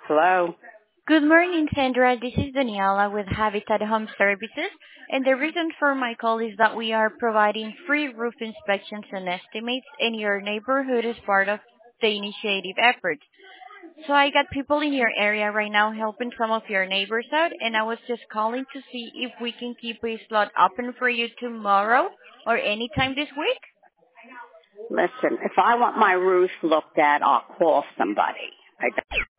Hello? Good morning, Sandra. This is Daniela with Habitat Home Services, and the reason for my call is that we are providing free roof inspections and estimates in your neighborhood as part of the initiative effort. So I got people in your area right now helping some of your neighbors out, and I was just calling to see if we can keep a slot open for you tomorrow or anytime this week. Listen, if I want my roof looked at, I'll call somebody.